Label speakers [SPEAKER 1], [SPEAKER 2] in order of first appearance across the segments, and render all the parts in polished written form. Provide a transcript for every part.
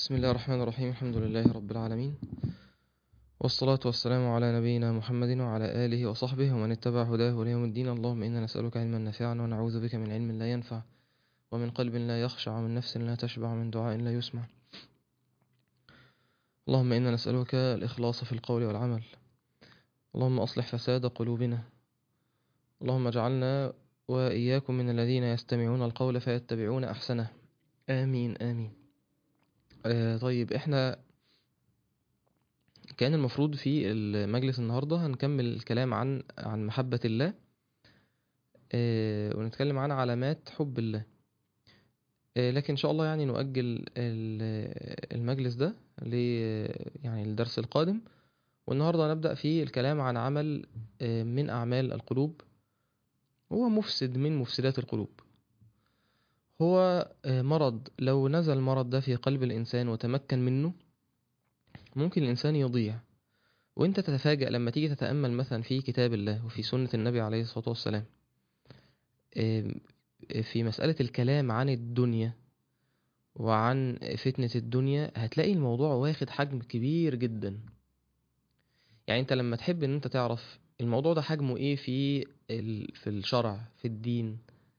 [SPEAKER 1] بسم الله الرحمن الرحيم. الحمد لله رب العالمين، والصلاة والسلام على نبينا محمد وعلى آله وصحبه ومن اتبع هداه ليوم الدين. اللهم إنا نسألك علما نافعا ونعوذ بك من علم لا ينفع ومن قلب لا يخشع ومن نفس لا تشبع ومن دعاء لا يسمع. اللهم إنا نسألك الإخلاص في القول والعمل. اللهم أصلح فساد قلوبنا. اللهم اجعلنا وإياكم من الذين يستمعون القول فيتبعون أحسنه. آمين آمين. طيب احنا كان المفروض في المجلس النهاردة هنكمل الكلام عن محبة الله، ونتكلم عن علامات حب الله. لكن إن شاء الله يعني نؤجل المجلس ده يعني الدرس القادم. والنهاردة نبدأ في الكلام عن عمل من أعمال القلوب، هو مفسد من مفسدات القلوب. هو مرض، لو نزل المرض ده في قلب الإنسان وتمكن منه ممكن الإنسان يضيع. وانت تتفاجأ لما تيجي تتأمل مثلا في كتاب الله وفي سنة النبي عليه الصلاة والسلام في مسألة الكلام عن الدنيا وعن فتنة الدنيا، هتلاقي الموضوع واخد حجم كبير جدا. يعني انت لما تحب ان انت تعرف الموضوع ده حجمه ايه في الشرع في الدين،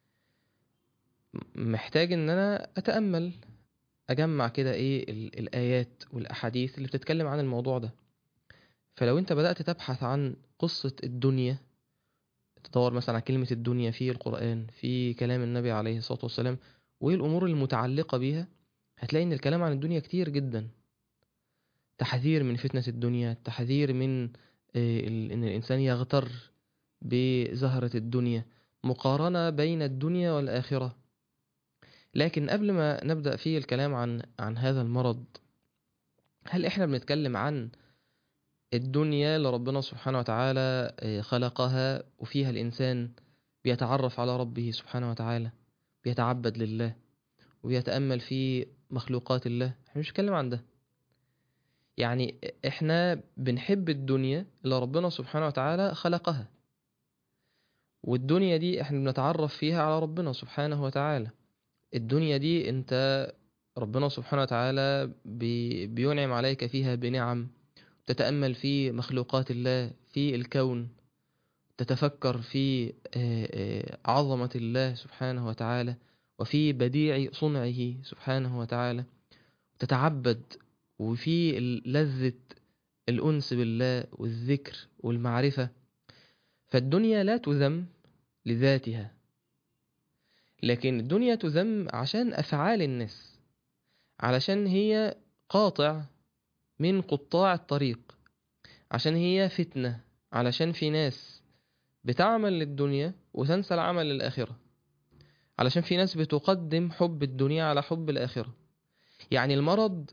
[SPEAKER 1] محتاج ان انا اتأمل، اجمع كده ايه الآيات والأحاديث اللي بتتكلم عن الموضوع ده. فلو انت بدأت تبحث عن قصة الدنيا، تدور مثلا على كلمة الدنيا في القرآن، في كلام النبي عليه الصلاة والسلام، وايه الأمور المتعلقة بيها، هتلاقي ان الكلام عن الدنيا كتير جدا. تحذير من فتنة الدنيا، تحذير من ان الانسان يغتر بزهرة الدنيا، مقارنة بين الدنيا والآخرة. لكن قبل ما نبدأ في الكلام عن هذا المرض، هل احنا بنتكلم عن الدنيا اللي ربنا سبحانه وتعالى خلقها وفيها الإنسان بيتعرف على ربه سبحانه وتعالى، بيتعبد لله وبيتأمل في مخلوقات الله؟ احنا مش بنتكلم عن ده. يعني احنا بنحب الدنيا اللي ربنا سبحانه وتعالى خلقها، والدنيا دي احنا بنتعرف فيها على ربنا سبحانه وتعالى. الدنيا دي انت ربنا سبحانه وتعالى بينعم عليك فيها بنعم، تتأمل في مخلوقات الله في الكون، تتفكر في عظمة الله سبحانه وتعالى وفي بديع صنعه سبحانه وتعالى، تتعبد، وفي لذة الأنس بالله والذكر والمعرفة. فالدنيا لا تذم لذاتها، لكن الدنيا تذم عشان أفعال الناس، علشان هي قاطع من قطاع الطريق، عشان هي فتنة، علشان في ناس بتعمل للدنيا وتنسى العمل للآخرة، علشان في ناس بتقدم حب الدنيا على حب الآخرة. يعني المرض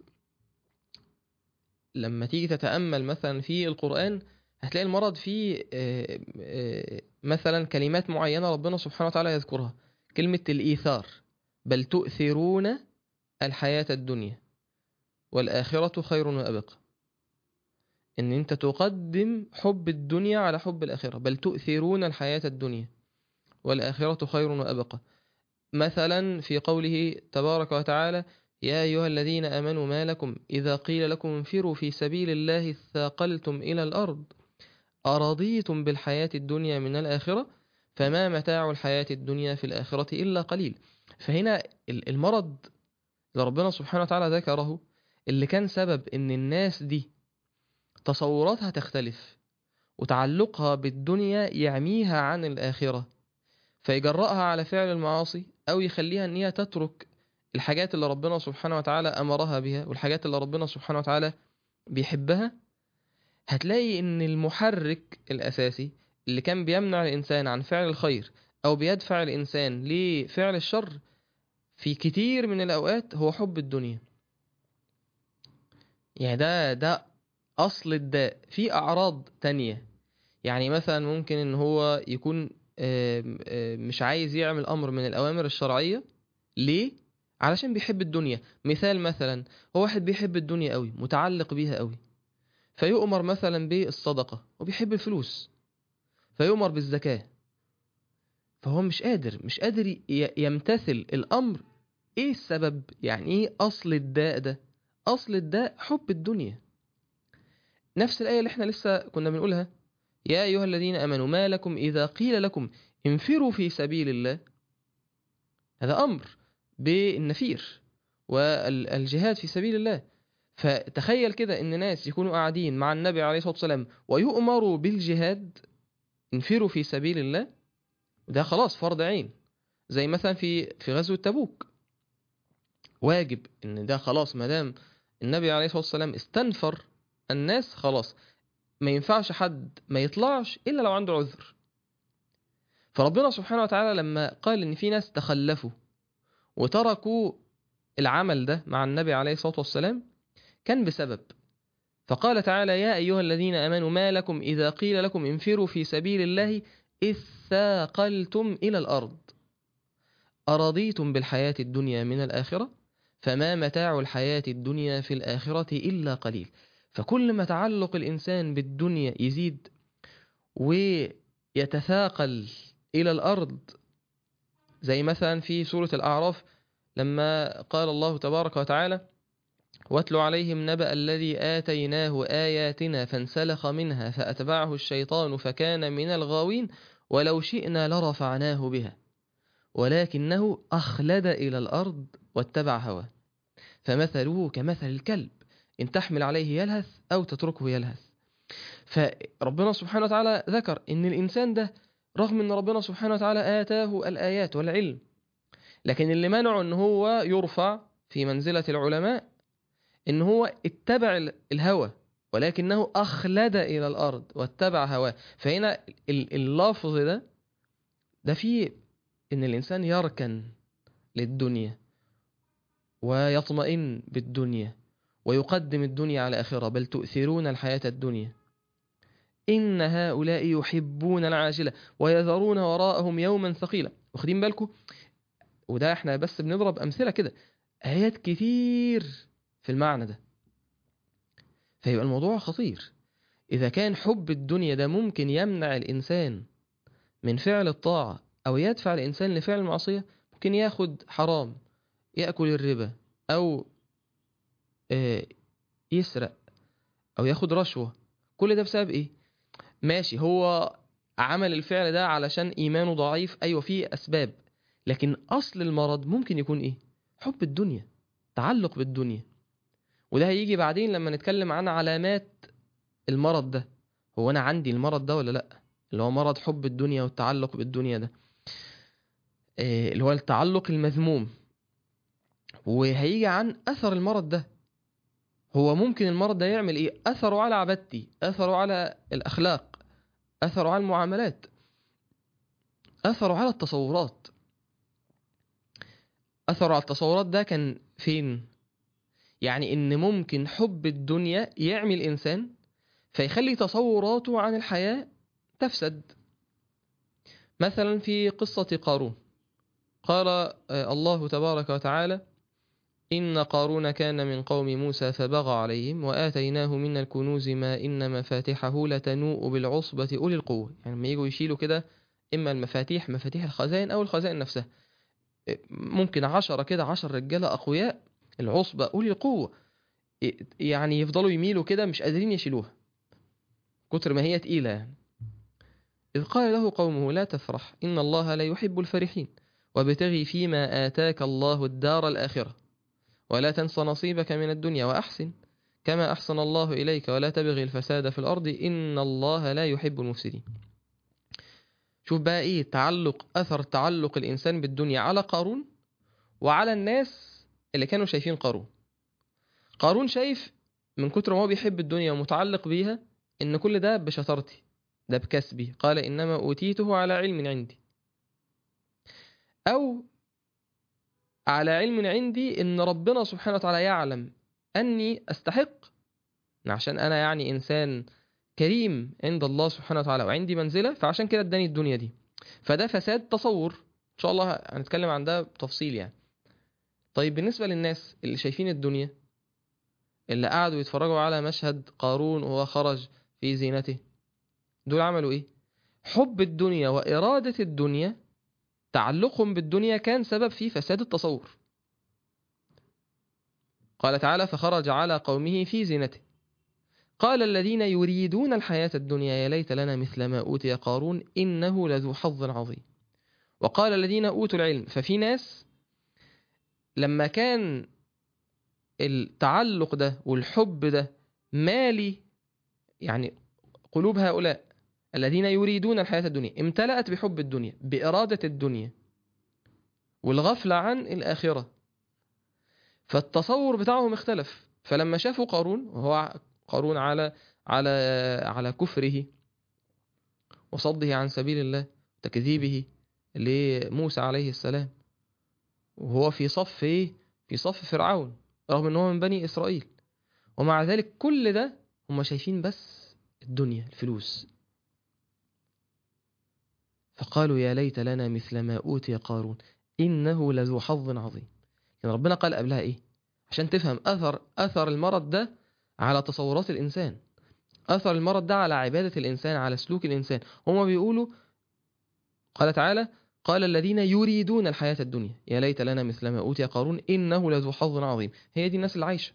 [SPEAKER 1] لما تيجي تتأمل مثلا في القرآن، هتلاقي المرض فيه مثلا كلمات معينة ربنا سبحانه وتعالى يذكرها، كلمة الإيثار، بل تؤثرون الحياة الدنيا والآخرة خير وأبقى. إن أنت تقدم حب الدنيا على حب الآخرة، بل تؤثرون الحياة الدنيا والآخرة خير وأبقى. مثلا في قوله تبارك وتعالى: يا أيها الذين آمنوا ما لكم إذا قيل لكم انفروا في سبيل الله اثاقلتم إلى الأرض أرضيتم بالحياة الدنيا من الآخرة فما متاع الحياة الدنيا في الآخرة إلا قليل. فهنا المرض اللي ربنا سبحانه وتعالى ذكره، اللي كان سبب إن الناس دي تصوراتها تختلف وتعلقها بالدنيا يعميها عن الآخرة، فيجرأها على فعل المعاصي، أو يخليها أن هي تترك الحاجات اللي ربنا سبحانه وتعالى أمرها بها والحاجات اللي ربنا سبحانه وتعالى بيحبها. هتلاقي أن المحرك الأساسي اللي كان بيمنع الإنسان عن فعل الخير أو بيدفع الإنسان لفعل الشر في كتير من الأوقات هو حب الدنيا. يعني ده أصل الداء. في أعراض تانية، يعني مثلا ممكن ان هو يكون مش عايز يعمل امر من الاوامر الشرعية. ليه؟ علشان بيحب الدنيا. مثال مثلا، هو واحد بيحب الدنيا قوي، متعلق بيها قوي، فيؤمر مثلا بالصدقة وبيحب الفلوس، فيؤمر بالزكاة، فهو مش قادر يمتثل الامر. ايه السبب؟ يعني ايه اصل الداء ده؟ أصل الداء حب الدنيا. نفس الآية اللي احنا لسه كنا بنقولها، يا أيها الذين آمنوا ما لكم إذا قيل لكم انفروا في سبيل الله. هذا أمر بالنفير والجهاد في سبيل الله. فتخيل كده إن ناس يكونوا قاعدين مع النبي عليه الصلاة والسلام ويؤمروا بالجهاد، انفروا في سبيل الله، ده خلاص فرض عين. زي مثلا في غزوة تبوك، واجب إن ده خلاص ما دام النبي عليه الصلاة والسلام استنفر الناس، خلاص ما ينفعش حد ما يطلعش إلا لو عنده عذر. فربنا سبحانه وتعالى لما قال إن في ناس تخلفوا وتركوا العمل ده مع النبي عليه الصلاة والسلام كان بسبب. فقال تعالى يا أيها الذين آمنوا ما لكم إذا قيل لكم انفروا في سبيل الله إذ ثاقلتم إلى الأرض أرضيتم بالحياة الدنيا من الآخرة فما متاع الحياة الدنيا في الآخرة إلا قليل. فكل ما تعلق الإنسان بالدنيا يزيد ويتثاقل إلى الأرض، زي مثلا في سورة الأعراف لما قال الله تبارك وتعالى واتل عليهم نبأ الذي آتيناه آياتنا فانسلخ منها فأتبعه الشيطان فكان من الغاوين ولو شئنا لرفعناه بها ولكنه أخلد إلى الأرض واتبع هواه فمثله كمثل الكلب إن تحمل عليه يلهث أو تتركه يلهث. فربنا سبحانه وتعالى ذكر إن الإنسان ده رغم أن ربنا سبحانه وتعالى آتاه الآيات والعلم، لكن اللي منعه أنه هو يرفع في منزلة العلماء إن هو اتبع الهوى ولكنه أخلد إلى الأرض واتبع هواه. فهنا اللفظ ده فيه إن الإنسان يركن للدنيا ويطمئن بالدنيا ويقدم الدنيا على آخرة، بل تؤثرون الحياة الدنيا إن هؤلاء يحبون العاجلة ويذرون وراءهم يوما ثقيلا. واخدين بالكم؟ وده احنا بس بنضرب أمثلة كده، آيات كتير في المعنى ده. فيبقى الموضوع خطير. إذا كان حب الدنيا ده ممكن يمنع الإنسان من فعل الطاعة أو يدفع الإنسان لفعل المعصية، ممكن ياخد حرام، يأكل الربا، أو يسرق، أو ياخد رشوة. كل ده بسبب إيه؟ ماشي، هو عمل الفعل ده علشان إيمانه ضعيف، أيوة فيه أسباب، لكن أصل المرض ممكن يكون إيه؟ حب الدنيا، تعلق بالدنيا. وده هيجي بعدين لما نتكلم عن علامات المرض ده. هو أنا عندي المرض ده ولا لأ؟ اللي هو مرض حب الدنيا والتعلق بالدنيا ده، اللي هو التعلق المذموم. وهيجي عن أثر المرض ده. هو ممكن المرض ده يعمل إيه؟ أثره على عبادتي، أثره على الأخلاق، أثره على المعاملات، أثره على التصورات. أثره على التصورات ده كان فين؟ يعني إن ممكن حب الدنيا يعمل إنسان فيخلي تصوراته عن الحياة تفسد. مثلا في قصة قارون قال الله تبارك وتعالى إن قارون كان من قوم موسى فبغى عليهم وآتيناه من الكنوز ما إن مفاتحه لتنوء بالعصبة أولي القوة. يعني لما يجوا يشيلوا كده إما المفاتيح، مفاتيح الخزائن أو الخزائن نفسها، ممكن 10 كده، 10 رجالة أقوياء، العصبة أولي القوة، يعني يفضلوا يميلوا كده مش قادرين يشيلوها كتر ما هي تقيلة يعني. إذ قال له قومه لا تفرح إن الله لا يحب الفرحين وابتغي فيما آتاك الله الدار الآخرة ولا تنس نصيبك من الدنيا وأحسن كما أحسن الله إليك ولا تبغي الفساد في الأرض إن الله لا يحب المفسدين. شوف بقى إيه أثر تعلق الإنسان بالدنيا على قارون وعلى الناس اللي كانوا شايفين قارون. قارون شايف من كتر ما هو بيحب الدنيا ومتعلق بيها إن كل ده بشطارتي، ده بكسبي، قال إنما أوتيته على علم عندي، أو على علم عندي إن ربنا سبحانه وتعالى يعلم أني أستحق، عشان أنا يعني إنسان كريم عند الله سبحانه وتعالى وعندي منزلة، فعشان كده اداني الدنيا دي. فده فساد تصور، إن شاء الله هنتكلم عن ده بتفصيل يعني. طيب بالنسبة للناس اللي شايفين الدنيا، اللي قعدوا يتفرجوا على مشهد قارون وهو خرج في زينته، دول عملوا إيه؟ حب الدنيا وإرادة الدنيا، تعلقهم بالدنيا كان سبب في فساد التصور. قال تعالى فخرج على قومه في زينته قال الذين يريدون الحياة الدنيا يا ليت لنا مثل ما أوتي قارون إنه لذو حظ عظيم. وقال الذين أوتوا العلم، ففي ناس لما كان التعلق ده والحب ده مالي يعني قلوب هؤلاء الذين يريدون الحياة الدنيا، امتلأت بحب الدنيا بإرادة الدنيا والغفلة عن الآخرة، فالتصور بتاعهم اختلف. فلما شافوا قارون، وهو قارون على على كفره وصده عن سبيل الله تكذيبه لموسى عليه السلام، وهو في صف ايه؟ في صف فرعون رغم ان هو من بني اسرائيل، ومع ذلك كل ده هم شايفين بس الدنيا الفلوس. فقالوا يا ليت لنا مثل ما أوتي قارون إنه لذو حظ عظيم. يعني ربنا قال قبلها إيه؟ عشان تفهم أثر المرض ده على تصورات الإنسان، أثر المرض ده على عبادة الإنسان، على سلوك الإنسان. هم بيقولوا قال تعالى قال الذين يريدون الحياة الدنيا يا ليت لنا مثل ما أوتي قارون إنه لذو حظ عظيم. هي دي الناس اللي عايشة.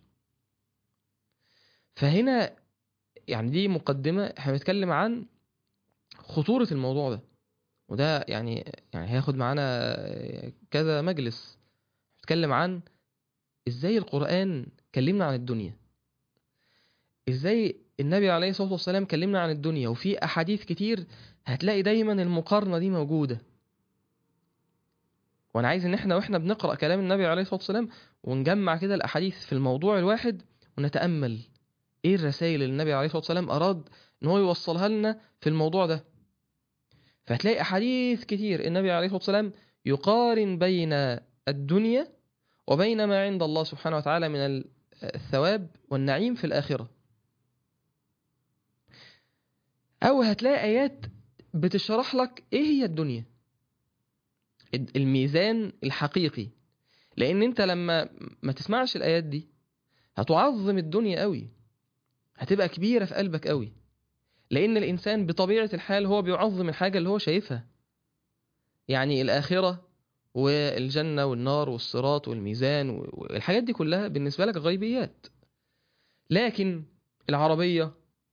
[SPEAKER 1] فهنا يعني دي مقدمة، احنا بنتكلم عن خطورة الموضوع ده، وده يعني هياخد معانا كذا مجلس. بنتكلم عن ازاي القرآن كلمنا عن الدنيا، ازاي النبي عليه الصلاة والسلام كلمنا عن الدنيا، وفي أحاديث كتير هتلاقي دايما المقارنة دي موجودة. وانا عايز ان احنا واحنا بنقرأ كلام النبي عليه الصلاة والسلام ونجمع كده الأحاديث في الموضوع الواحد ونتأمل ايه الرسائل اللي النبي عليه الصلاة والسلام أراد ان هو يوصلها لنا في الموضوع ده. فهتلاقي أحاديث كتير النبي عليه الصلاة والسلام يقارن بين الدنيا وبين ما عند الله سبحانه وتعالى من الثواب والنعيم في الآخرة. أو هتلاقي آيات بتشرح لك إيه هي الدنيا، الميزان الحقيقي. لأن أنت لما ما تسمعش الآيات دي هتعظم الدنيا قوي، هتبقى كبيرة في قلبك قوي. لأن الإنسان بطبيعة الحال هو بيعظم الحاجة اللي هو شايفها، يعني الآخرة والجنة والنار والصراط والميزان والحاجات دي كلها بالنسبة لك غيبيات. لكن العربية،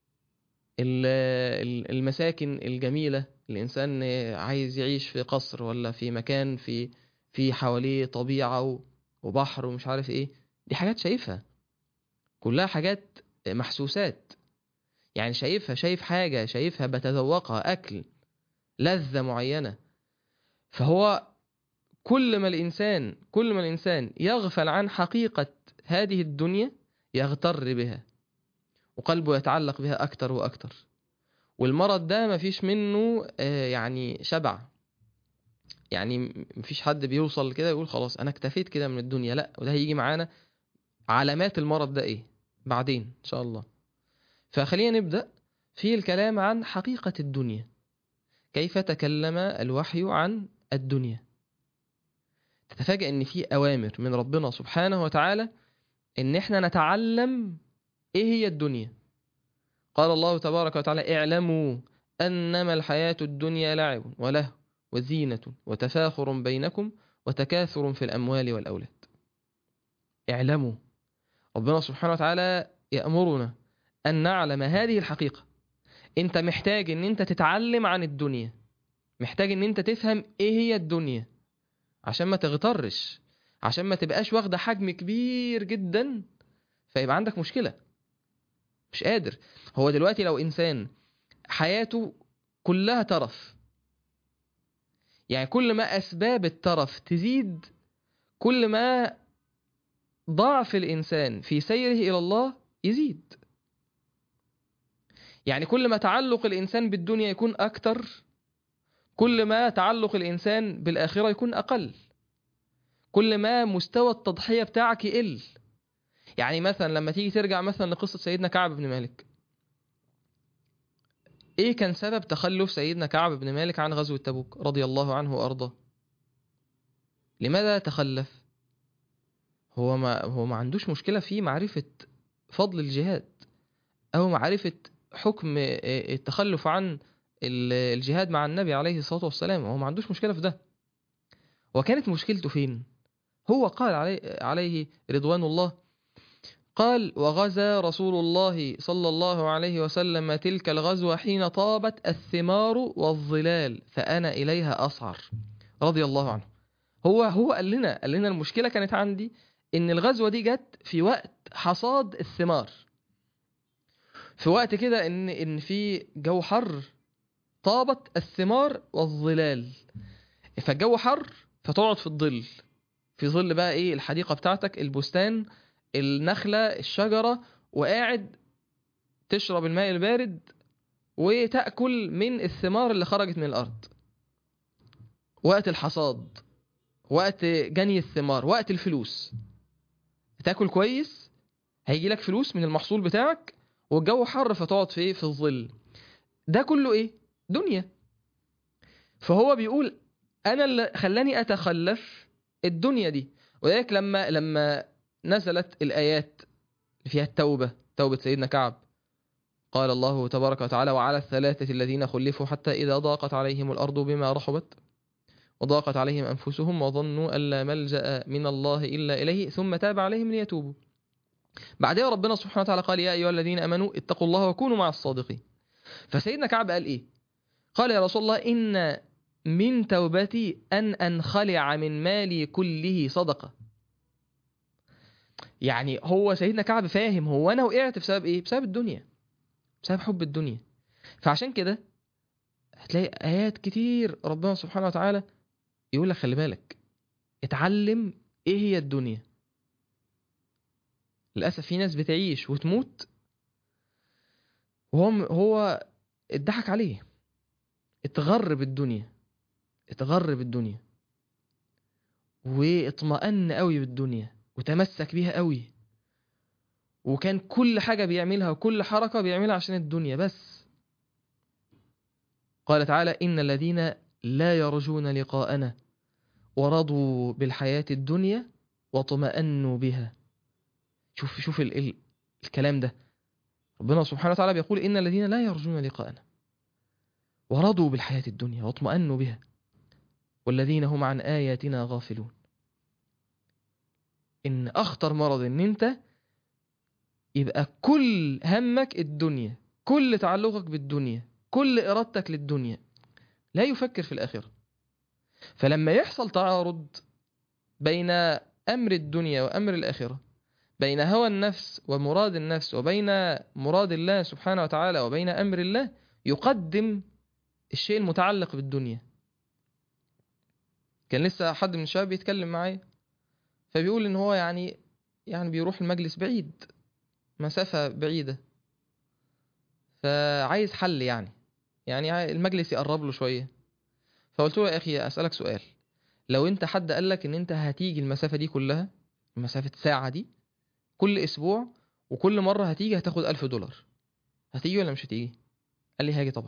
[SPEAKER 1] المساكن الجميلة، الإنسان عايز يعيش في قصر ولا في مكان في حواليه طبيعة وبحر ومش عارف إيه، دي حاجات شايفها، كلها حاجات محسوسات. يعني شايف حاجة، شايفها بتذوقها، أكل، لذة معينة. فهو كل ما الإنسان يغفل عن حقيقة هذه الدنيا يغتر بها، وقلبه يتعلق بها أكتر وأكتر. والمرض ده مفيش منه يعني شبع، يعني مفيش حد بيوصل كده يقول خلاص أنا اكتفيت كده من الدنيا، لا. وده هيجي معانا علامات المرض ده إيه بعدين إن شاء الله. فخلينا نبدأ في الكلام عن حقيقة الدنيا. كيف تكلم الوحي عن الدنيا؟ تتفاجأ ان في اوامر من ربنا سبحانه وتعالى ان احنا نتعلم ايه هي الدنيا. قال الله تبارك وتعالى اعلموا انما الحياة الدنيا لعب وله وزينة وتفاخر بينكم وتكاثر في الاموال والاولاد. اعلموا، ربنا سبحانه وتعالى يأمرنا ان نعلم هذه الحقيقة. انت محتاج ان انت تتعلم عن الدنيا، محتاج ان انت تفهم ايه هي الدنيا عشان ما تغترش، عشان ما تبقاش واخدة حجم كبير جدا فيبقى عندك مشكلة مش قادر. هو دلوقتي لو إنسان حياته كلها ترف، يعني كل ما أسباب الترف تزيد كل ما ضعف الإنسان في سيره إلى الله يزيد. يعني كل ما تعلق الإنسان بالدنيا يكون أكتر كل ما تعلق الإنسان بالآخرة يكون أقل، كل ما مستوى التضحية بتاعك يقل. يعني مثلا لما تيجي ترجع مثلا لقصة سيدنا كعب بن مالك، ايه كان سبب تخلف سيدنا كعب بن مالك عن غزوة تبوك رضي الله عنه وارضاه؟ لماذا تخلف؟ هو ما عندوش مشكلة في معرفة فضل الجهاد او معرفة حكم التخلف عن الجهاد مع النبي عليه الصلاة والسلام، هو ما عندوش مشكلة في ده. وكانت مشكلته فين؟ هو قال عليه رضوان الله قال: وغزا رسول الله صلى الله عليه وسلم تلك الغزوة حين طابت الثمار والظلال فأنا إليها أسعر، رضي الله عنه. هو قال لنا المشكلة كانت عندي إن الغزوة دي جت في وقت حصاد الثمار، في وقت كده إن في جو حر، طابت الثمار والظلال، فالجو حر فتقعد في الظل، في ظل بقى إيه الحديقة بتاعتك، البستان، النخلة، الشجرة، وقاعد تشرب الماء البارد وتأكل من الثمار اللي خرجت من الأرض. وقت الحصاد، وقت جني الثمار، وقت الفلوس، تاكل كويس هيجي لك فلوس من المحصول بتاعك، والجو حر فتقعد في الظل. ده كله ايه؟ دنيا. فهو بيقول انا اللي خلاني اتخلف الدنيا دي. ولذلك لما نزلت الايات فيها التوبة، توبة سيدنا كعب، قال الله تبارك وتعالى: وعلى الثلاثة الذين خلفوا حتى إذا ضاقت عليهم الأرض بما رحبت وضاقت عليهم أنفسهم وظنوا أن لا ملجأ من الله إلا إليه ثم تاب عليهم ليتوبوا. بعدها ربنا سبحانه وتعالى قال: يا أيها الذين أمنوا اتقوا الله وكونوا مع الصادقين. فسيدنا كعب قال إيه؟ قال: يا رسول الله، إن من توبتي أن أنخلع من مالي كله صدقة. يعني هو سيدنا كعب فاهم هو أنا وقعت بسبب إيه؟ بسبب الدنيا، بسبب حب الدنيا. فعشان كده هتلاقي آيات كتير ربنا سبحانه وتعالى يقول لك خلي بالك، اتعلم إيه هي الدنيا. للأسف في ناس بتعيش وتموت وهو اتضحك عليه، اتغر بالدنيا، اتغر بالدنيا واطمأن قوي بالدنيا وتمسك بيها قوي، وكان كل حاجة بيعملها وكل حركة بيعملها عشان الدنيا بس. قال تعالى: إن الذين لا يرجون لقاءنا ورضوا بالحياة الدنيا واطمأنوا بها. شوف الكلام ده، ربنا سبحانه وتعالى بيقول: إن الذين لا يرجون لقاءنا ورضوا بالحياة الدنيا واطمأنوا بها والذين هم عن آياتنا غافلون. إن أخطر مرض إن أنت يبقى كل همك الدنيا، كل تعلقك بالدنيا، كل إرادتك للدنيا، لا يفكر في الآخرة. فلما يحصل تعارض بين أمر الدنيا وأمر الآخرة، بين هوى النفس ومراد النفس وبين مراد الله سبحانه وتعالى وبين أمر الله، يقدم الشيء المتعلق بالدنيا. كان لسه حد من الشباب بيتكلم معايا فبيقول إن هو يعني بيروح المجلس بعيد، مسافة بعيدة، فعايز حل يعني المجلس يقرب له شوية. فقلت له: يا أخي أسألك سؤال، لو أنت حد قالك إن أنت هتيجي المسافة دي كلها، مسافة ساعة دي، كل أسبوع، وكل مرة هتيجي هتاخد $1000، هتيجي ولا مش هتيجي؟ قال لي: هاجي طبعا.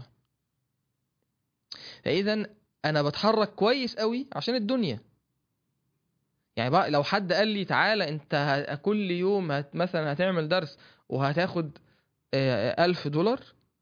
[SPEAKER 1] فإذا أنا بتحرك كويس قوي عشان الدنيا. يعني بقى لو حد قال لي تعالى أنت كل يوم مثلا هتعمل درس وهتاخد $1000،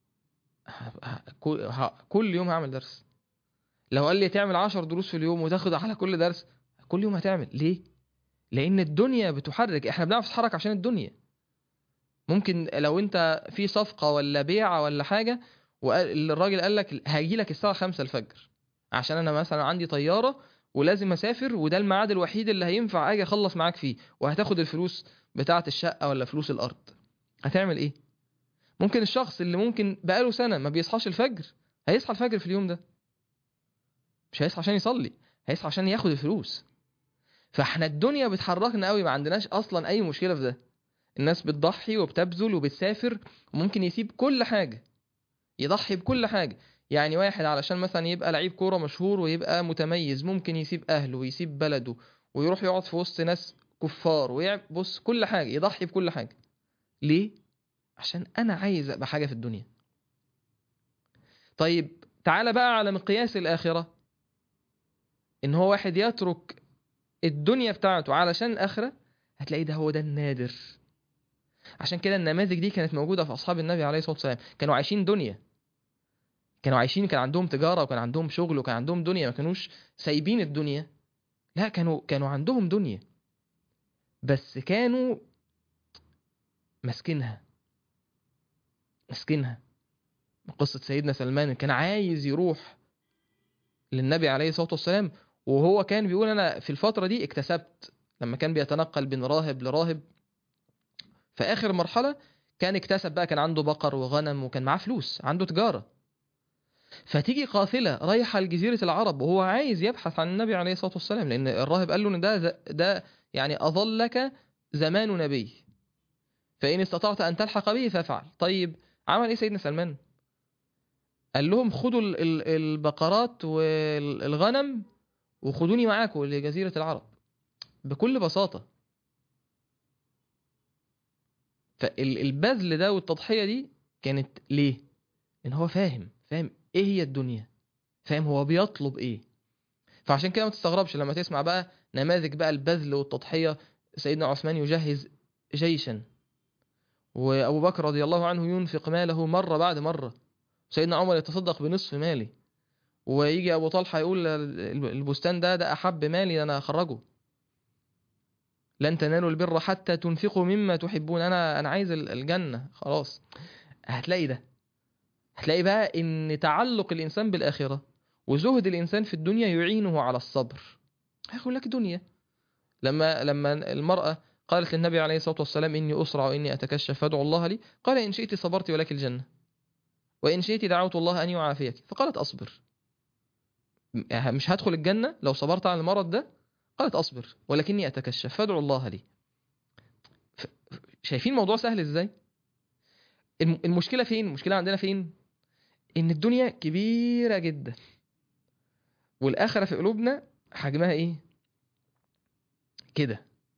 [SPEAKER 1] كل يوم هعمل درس. لو قال لي تعمل 10 دروس في اليوم وتاخد على كل درس، كل يوم هتعمل. ليه؟ لأن الدنيا بتحرك، احنا بنعرف نتحرك عشان الدنيا. ممكن لو انت في صفقة ولا بيعة ولا حاجة والراجل قال لك هاجي لك الساعة 5 الفجر عشان انا مثلا عندي طيارة ولازم اسافر، وده الميعاد الوحيد اللي هينفع اجي اخلص معاك فيه، وهتاخد الفلوس بتاعة الشقة ولا فلوس الارض، هتعمل ايه؟ ممكن الشخص اللي ممكن بقاله سنة ما بيصحاش الفجر هيصحى الفجر في اليوم ده، مش هيصحى عشان يصلي، هيصحى عشان ياخد الفلوس. فاحنا الدنيا بتحركنا قوي، ما عندناش اصلا اي مشكلة في ده. الناس بتضحي وبتبذل وبتسافر وممكن يسيب كل حاجة، يضحي بكل حاجة. يعني واحد علشان مثلا يبقى لعيب كورة مشهور ويبقى متميز ممكن يسيب أهله ويسيب بلده ويروح يقعد في وسط ناس كفار بص كل حاجة، يضحي بكل حاجة. ليه؟ عشان أنا عايز أبقى حاجة في الدنيا. طيب تعالى بقى على مقياس الآخرة، إن هو واحد يترك الدنيا بتاعته علشان الآخرة، هتلاقي ده هو ده النادر. عشان كده النماذج دي كانت موجودة في أصحاب النبي عليه الصلاة والسلام، كانوا عايشين دنيا، كانوا عايشين، كان عندهم تجارة وكان عندهم شغل وكان عندهم دنيا، ما كانوش سايبين الدنيا، لا كانوا عندهم دنيا، بس كانوا مسكنها. قصة سيدنا سلمان كان عايز يروح للنبي عليه الصلاة والسلام، وهو كان بيقول أنا في الفترة دي اكتسبت، لما كان بيتنقل بين راهب لراهب في آخر مرحلة كان اكتسب بقى، كان عنده بقر وغنم وكان معاه فلوس، عنده تجارة. فتيجي قافلة رايحة لجزيرة العرب وهو عايز يبحث عن النبي عليه الصلاة والسلام، لأن الراهب قال له إن ده يعني أظلك زمان نبي، فإن استطعت أن تلحق به فافعل. طيب عمل إيه سيدنا سلمان؟ قال لهم خدوا البقرات والغنم وخدوني معاكم لجزيرة العرب، بكل بساطة. فالبذل ده والتضحية دي كانت ليه؟ إن هو فاهم إيه هي الدنيا، فاهم هو بيطلب إيه. فعشان كده ما تستغربش لما تسمع بقى نماذج بقى البذل والتضحية. سيدنا عثمان يجهز جيشا، وأبو بكر رضي الله عنه ينفق ماله مرة بعد مرة، سيدنا عمر يتصدق بنصف ماله، ويجي أبو طلحة يقول البستان ده أحب مالي أنا أخرجه، لن تنالوا البر حتى تنفقوا مما تحبون، أنا عايز الجنة خلاص. هتلاقي بقى إن تعلق الإنسان بالآخرة وزهد الإنسان في الدنيا يعينه على الصبر. هيقول لك دنيا. لما المرأة قالت للنبي عليه الصلاة والسلام إني أسرع وإني أتكشف فادعوا الله لي، قال إن شئت صبرت ولك الجنة، وإن شئت دعوت الله أن يعافيك. فقالت أصبر، مش هدخل الجنة لو صبرت على المرض ده. قالت أصبر ولكني أتكشف فادعوا الله لي. شايفين الموضوع سهل إزاي؟ المشكلة فين؟ المشكلة عندنا فين؟ إن الدنيا كبيرة جدا، والآخرة في قلوبنا حجمها إيه؟ كده.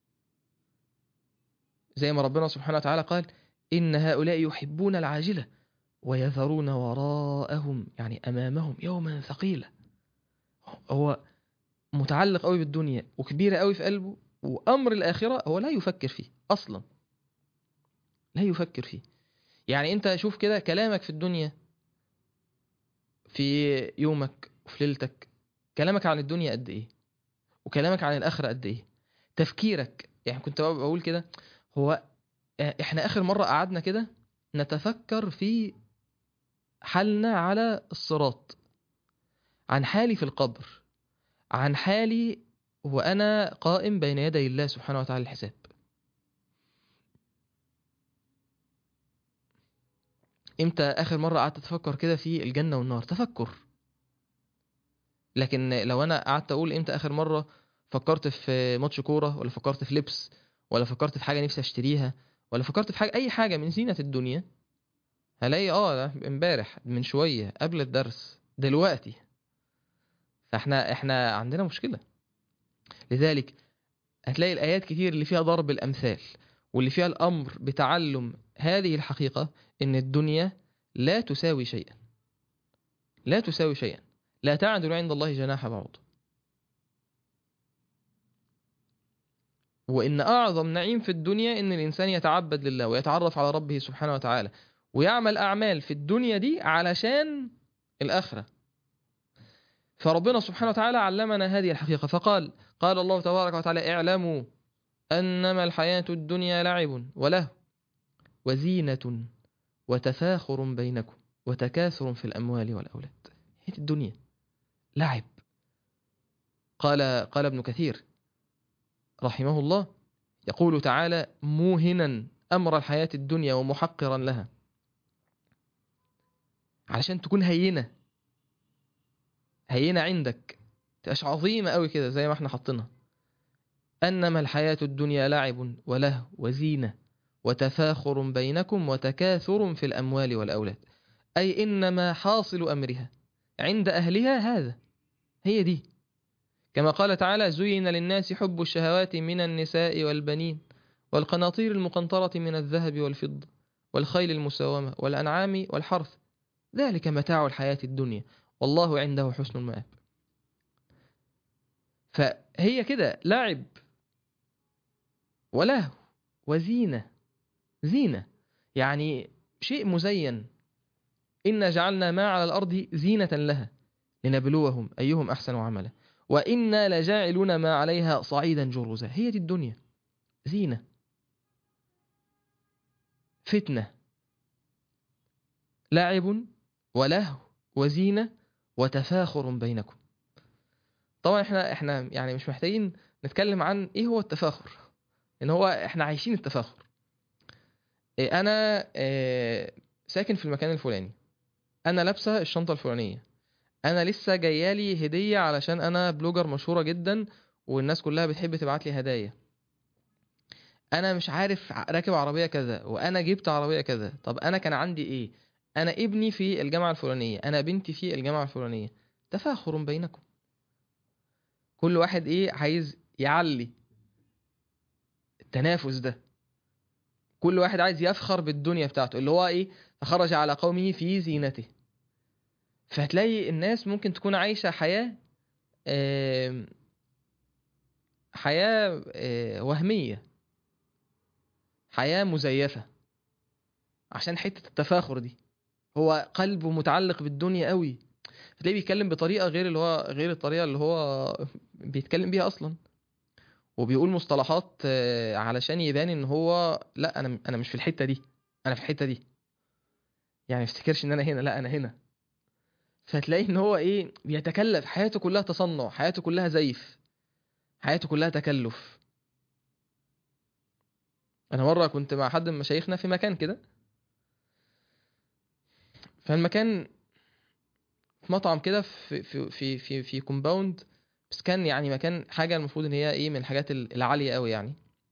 [SPEAKER 1] زي ما ربنا سبحانه وتعالى قال إن هؤلاء يحبون العاجلة ويذرون وراءهم، يعني أمامهم يوما ثقيلا. هو متعلق قوي بالدنيا وكبيرة قوي في قلبه، وأمر الآخرة هو لا يفكر فيه أصلا، لا يفكر فيه. يعني أنت شوف كده كلامك في الدنيا، في يومك وفي ليلتك، كلامك عن الدنيا قد إيه، وكلامك عن الآخرة قد إيه. تفكيرك، يعني كنت بقول كده، هو إحنا آخر مرة قعدنا كده نتفكر في حالنا على الصراط، عن حالي في القبر، عن حالي وأنا قائم بين يدي الله سبحانه وتعالى الحساب. امتى آخر مرة قعدت تفكر كده في الجنة والنار؟ تفكر. لكن لو أنا قعدت أقول امتى آخر مرة فكرت في ماتش كورة، ولا فكرت في لبس، ولا فكرت في حاجة نفسي أشتريها، ولا فكرت في حاجة أي حاجة من زينة الدنيا، هلاقي امبارح، من شوية، قبل الدرس، دلوقتي. فاحنا عندنا مشكلة. لذلك هتلاقي الآيات كتير اللي فيها ضرب الأمثال، واللي فيها الأمر بتعلم هذه الحقيقة، إن الدنيا لا تساوي شيئا، لا تساوي شيئا، لا تعدل عند الله جناح بعوض. وإن أعظم نعيم في الدنيا إن الإنسان يتعبد لله ويتعرف على ربه سبحانه وتعالى، ويعمل أعمال في الدنيا دي علشان الآخرة. فربنا سبحانه وتعالى علمنا هذه الحقيقة، قال الله تبارك وتعالى اعلموا أنما الحياة الدنيا لعب وله وزينة وتفاخر بينكم وتكاثر في الأموال والأولاد. هي الدنيا لعب. قال ابن كثير رحمه الله، يقول تعالى موهنا أمر الحياة الدنيا ومحقرا لها، علشان تكون هينة عندك، تبقاش عظيمة قوي كده زي ما احنا حاطينها. أنما الحياة الدنيا لعب وله وزينة وتفاخر بينكم وتكاثر في الأموال والأولاد، أي إنما حاصل أمرها عند أهلها هذا، هي دي. كما قال تعالى زين للناس حب الشهوات من النساء والبنين والقناطير المقنطرة من الذهب والفضة والخيل المسومة والأنعام والحرث، ذلك متاع الحياة الدنيا والله عنده حسن المآب. فهي كده لعب وله وزينة، زينة يعني شيء مزين. إنا جعلنا ما على الأرض زينة لها لنبلوهم أيهم أحسن عملا وإنا لجاعلون ما عليها صعيدا جرزا. هي دي الدنيا، زينة. فتنة، لعب ولهو وزينة وتفاخر بينكم. طبعا احنا يعني مش محتاجين نتكلم عن ايه هو التفاخر، ان هو احنا عايشين التفاخر. انا ساكن في المكان الفلاني، انا لابسه الشنطه الفلانيه، انا لسه جايالي هديه علشان انا بلوجر مشهوره جدا والناس كلها بتحب تبعت لي هدايا، انا مش عارف راكب عربيه كذا وانا جبت عربيه كذا. طب انا كان عندي ايه؟ انا ابني في الجامعه الفلانيه، انا بنتي في الجامعه الفلانيه. تفاخر بينكم، كل واحد ايه عايز يعلي، التنافس ده، كل واحد عايز يفخر بالدنيا بتاعته اللي هو ايه، فخرج على قومه في زينته. فهتلاقي الناس ممكن تكون عايشة حياة حياة وهمية، حياة مزيفة، عشان حتة التفاخر دي. هو قلبه متعلق بالدنيا قوي، هتلاقيه بيتكلم بطريقة غير اللي هو غير الطريقة اللي هو بيتكلم بيها أصلا، وبيقول مصطلحات علشان يبان ان هو لا، انا مش في الحتة دي، انا في الحتة دي. يعني ما افتكرش ان انا هنا، لا انا هنا. فتلاقيه ان هو ايه، بيتكلف، حياته كلها تصنع، حياته كلها زيف، حياته كلها تكلف. انا مره كنت مع حد من مشايخنا في مكان كده، فالمكان في مطعم كده في كومباوند، بس كان يعني مكان حاجه المفروض ان هي ايه من الحاجات العاليه قوي يعني،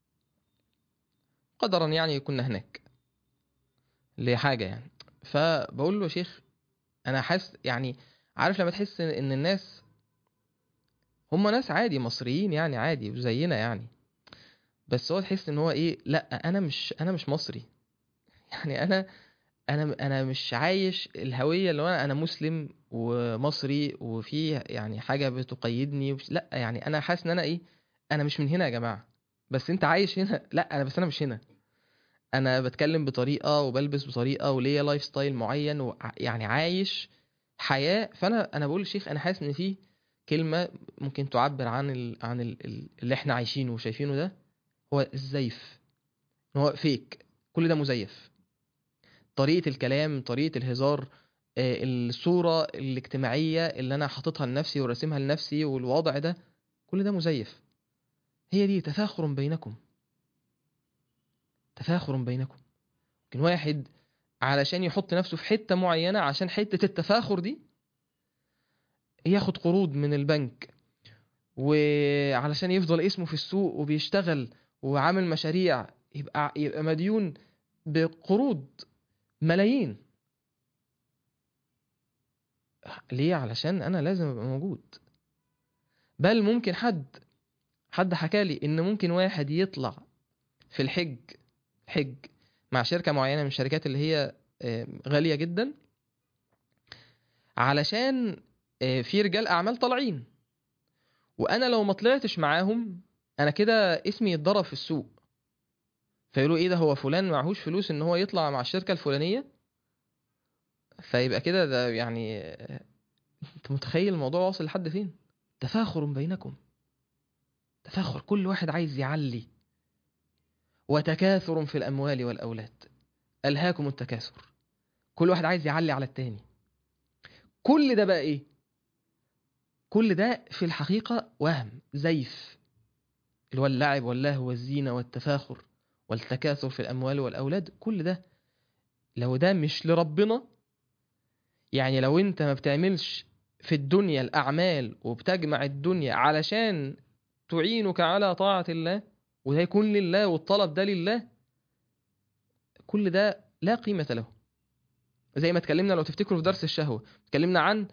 [SPEAKER 1] قدرا يعني كنا هناك لحاجه يعني. فبقول له يا شيخ، انا حاسس يعني، عارف لما تحس ان الناس هم ناس عادي مصريين يعني عادي وزينا يعني، بس هو تحس ان هو ايه، لا انا مش مصري. يعني انا مش عايش الهويه اللي هو انا مسلم ومصري وفي يعني حاجه بتقيدني لا، يعني انا حاسس ان انا ايه، انا مش من هنا يا جماعه. بس انت عايش هنا، لا انا بس انا مش هنا. انا بتكلم بطريقه وبلبس بطريقه وليا لايف ستايل معين يعني عايش حياه. فانا بقول للشيخ انا حاسس ان في كلمه ممكن تعبر عن اللي احنا عايشينه وشايفينه ده، هو الزيف، هو فيك، كل ده مزيف. طريقة الكلام، طريقة الهزار، الصورة الاجتماعية اللي أنا حاططها لنفسي وراسمها لنفسي والوضع ده، كل ده مزيف. هي دي تفاخر بينكم، تفاخر بينكم. لكن واحد علشان يحط نفسه في حتة معينة، عشان حتة التفاخر دي، ياخد قروض من البنك، وعلشان يفضل اسمه في السوق وبيشتغل وعامل مشاريع، يبقى مديون بقروض ملايين. ليه؟ علشان أنا لازم أبقى موجود. بل ممكن حد حكالي ان ممكن واحد يطلع في الحج مع شركة معينة من الشركات اللي هي غالية جدا، علشان في رجال اعمال طالعين، وانا لو ما طلعتش معاهم انا كده اسمي يتضرب في السوق. فيقولوا ايه ده، هو فلان معهوش فلوس ان هو يطلع مع الشركة الفلانية، فيبقى كده ده يعني انت متخيل الموضوع واصل لحد فين؟ تفاخر بينكم، تفاخر، كل واحد عايز يعلي، وتكاثر في الاموال والاولاد، ألهاكم التكاثر، كل واحد عايز يعلي على التاني. كل ده بقى ايه؟ كل ده في الحقيقة وهم زيف، اللي هو اللعب واللهو والزينة والتفاخر والتكاثر في الأموال والأولاد. كل ده لو ده مش لربنا، يعني لو انت ما بتعملش في الدنيا الأعمال وبتجمع الدنيا علشان تعينك على طاعة الله، وده يكون لله والطلب ده لله، كل ده لا قيمة له. زي ما اتكلمنا لو تفتكروا في درس الشهوة، اتكلمنا عن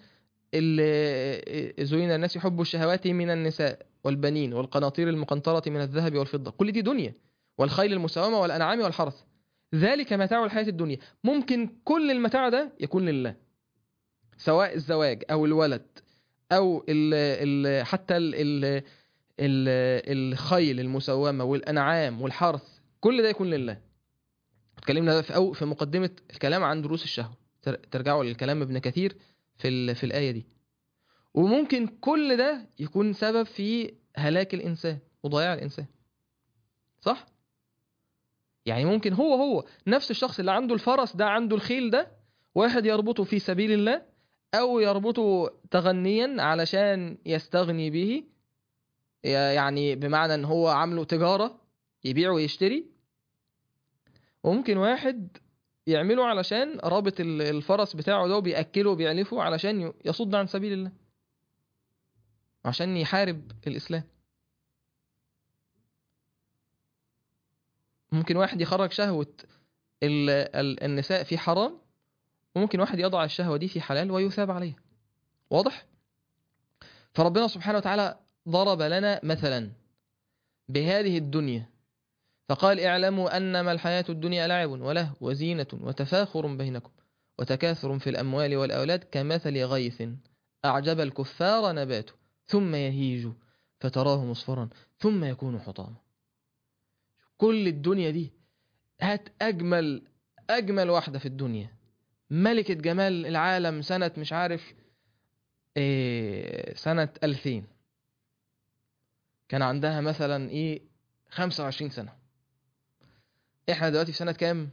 [SPEAKER 1] زين الناس يحب الشهوات من النساء والبنين والقناطير المقنطرة من الذهب والفضة، كل دي دنيا، والخيل المسومة والأنعام والحرث، ذلك متاع الحياة الدنيا. ممكن كل المتاع ده يكون لله، سواء الزواج أو الولد أو حتى ال الخيل المسومة والأنعام والحرث، كل ده يكون لله. اتكلمنا في مقدمة الكلام عن دروس الشهوة، ترجعوا للكلام ابن كثير في الآية دي. وممكن كل ده يكون سبب في هلاك الإنسان وضياع الإنسان، صح؟ يعني ممكن هو نفس الشخص اللي عنده الفرس ده، عنده الخيل ده، واحد يربطه في سبيل الله، أو يربطه تغنيا علشان يستغني به، يعني بمعنى ان هو عامله تجارة يبيع ويشتري. وممكن واحد يعمله علشان رابط الفرس بتاعه ده وبيأكله وبيعلفه علشان يصد عن سبيل الله، عشان يحارب الإسلام. ممكن واحد يخرج شهوة النساء في حرام، وممكن واحد يضع الشهوة دي في حلال ويثاب عليها. واضح؟ فربنا سبحانه وتعالى ضرب لنا مثلا بهذه الدنيا فقال اعلموا أنما الحياة الدنيا لعب وله وزينة وتفاخر بينكم وتكاثر في الأموال والأولاد كمثل غيث أعجب الكفار نباته ثم يهيج فتراه مصفرا ثم يكون حطاما. كل الدنيا دي، هات أجمل واحدة في الدنيا، ملكة جمال العالم سنة مش عارف سنة 2000، كان عندها مثلا 25 سنة. احنا دلوقتي في سنة كام؟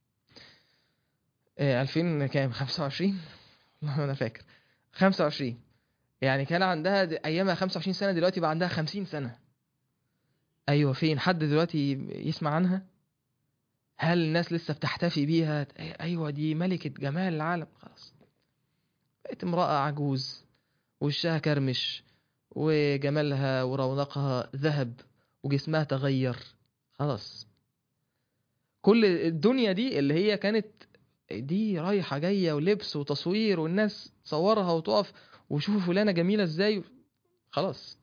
[SPEAKER 1] 2000 كام؟ 25 والله انا فاكر 25. يعني كان عندها ايامها 25 سنة، دلوقتي بقى عندها 50 سنة. ايوه، فين حد دلوقتي يسمع عنها؟ هل الناس لسه بتحتفي بيها؟ ايوه دي ملكة جمال العالم. خلاص بقت امرأة عجوز، وشها كرمش، وجمالها ورونقها ذهب، وجسمها تغير. خلاص كل الدنيا دي اللي هي كانت دي رايحة جاية ولبس وتصوير والناس تصورها وتقف وشوفوا فلانة جميلة ازاي، خلاص.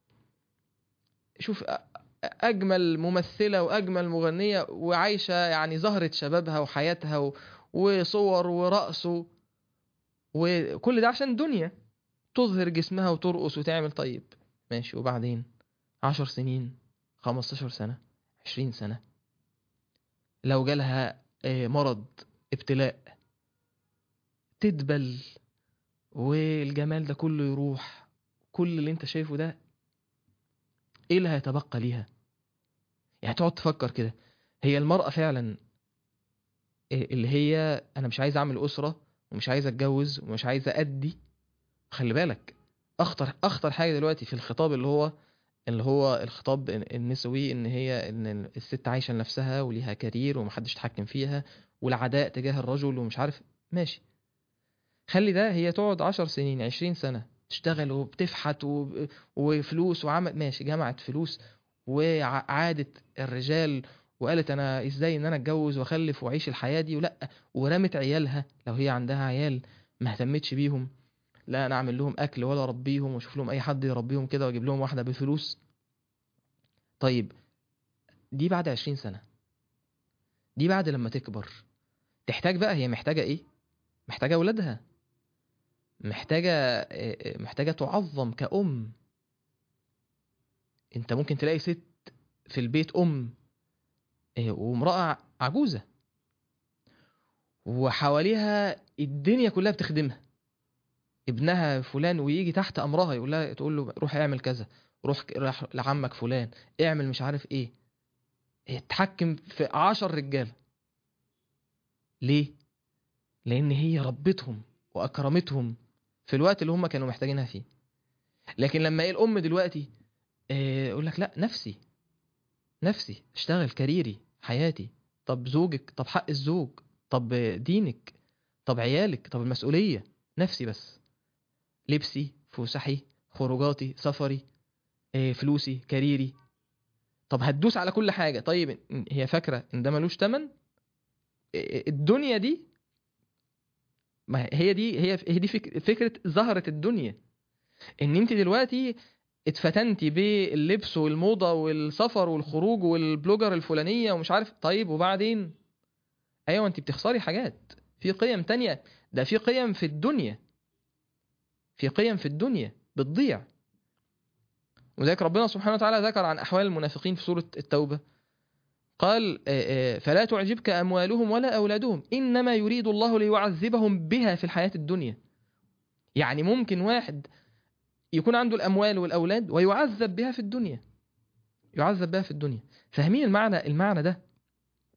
[SPEAKER 1] شوف أجمل ممثلة وأجمل مغنية وعايشة يعني زهرة شبابها وحياتها وصور ورقص وكل ده عشان دنيا تظهر جسمها وترقص وتعمل. طيب ماشي، وبعدين 10 سنين، 15 سنة، 20 سنة، لو جالها مرض، ابتلاء، تدبل والجمال ده كله يروح، كل اللي انت شايفه ده ايه اللي هيتبقى ليها؟ يعني تقعد تفكر كده، هي المرأة فعلا اللي هي انا مش عايز اعمل اسرة ومش عايز اتجوز ومش عايز ادي. خلي بالك، اخطر حاجة دلوقتي في الخطاب اللي هو الخطاب النسوي، ان الست عايشة لنفسها وليها كارير ومحدش يتحكم فيها، والعداء تجاه الرجل ومش عارف. ماشي، خلي ده هي تقعد 10 سنين 20 سنة تشتغل وبتفحت وفلوس وعمل، ماشي، جمعت فلوس وعادت الرجال وقالت انا ازاي ان انا اتجوز واخلف واعيش الحياة دي، ولا ورمت عيالها لو هي عندها عيال ما اهتمتش بيهم، لا انا اعمل لهم اكل ولا اربيهم واشوف لهم اي حد يربيهم كده واجيب لهم واحدة بفلوس. طيب دي بعد 20 سنة، دي بعد لما تكبر تحتاج بقى، هي محتاجة ايه؟ محتاجة اولادها، محتاجة تعظم كأم. انت ممكن تلاقي ست في البيت أم وامرأة عجوزة وحواليها الدنيا كلها بتخدمها، ابنها فلان ويجي تحت أمرها يقول لها، تقول له روح اعمل كذا، روح لعمك فلان اعمل مش عارف ايه، تحكم في 10 رجال. ليه؟ لأن هي ربتهم وأكرمتهم في الوقت اللي هم كانوا محتاجينها فيه. لكن لما ايه الأم دلوقتي يقول لك لا، نفسي اشتغل، كاريري، حياتي، طب زوجك، طب حق الزوج، طب دينك، طب عيالك، طب المسؤولية، نفسي بس، لبسي، فسحي، خروجاتي، سفري، فلوسي، كاريري. طب هتدوس على كل حاجة. طيب هي فاكرة ان ده ملوش تمن؟ الدنيا دي، ما هي دي فكرة زهرة الدنيا، ان انت دلوقتي اتفتنتي باللبس والموضة والسفر والخروج والبلوجر الفلانية ومش عارف. طيب وبعدين؟ ايوه انت بتخسري حاجات، في قيم تانية، ده في قيم في الدنيا، في قيم في الدنيا بتضيع. وذلك ربنا سبحانه وتعالى ذكر عن أحوال المنافقين في سورة التوبة، قال فلا تعجبك أموالهم ولا أولادهم إنما يريد الله ليعذبهم بها في الحياة الدنيا. يعني ممكن واحد يكون عنده الأموال والأولاد ويعذب بها في الدنيا، يعذب بها في الدنيا. فاهمين المعنى ده؟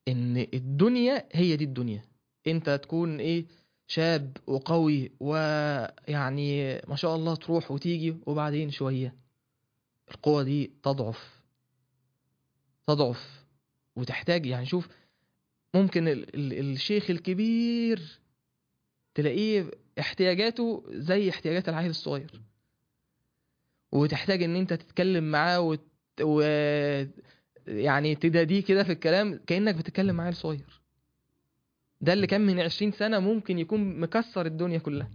[SPEAKER 1] ان الدنيا هي دي الدنيا. انت تكون ايه، شاب وقوي ويعني ما شاء الله تروح وتيجي، وبعدين شوية القوة دي تضعف وتحتاج، يعني شوف، ممكن الشيخ الكبير تلاقيه احتياجاته زي احتياجات العيل الصغير، وتحتاج ان انت تتكلم معاه يعني تداديه كده في الكلام كأنك بتتكلم مع عيل صغير. ده اللي كان من 20 سنة ممكن يكون مكسر الدنيا كلها.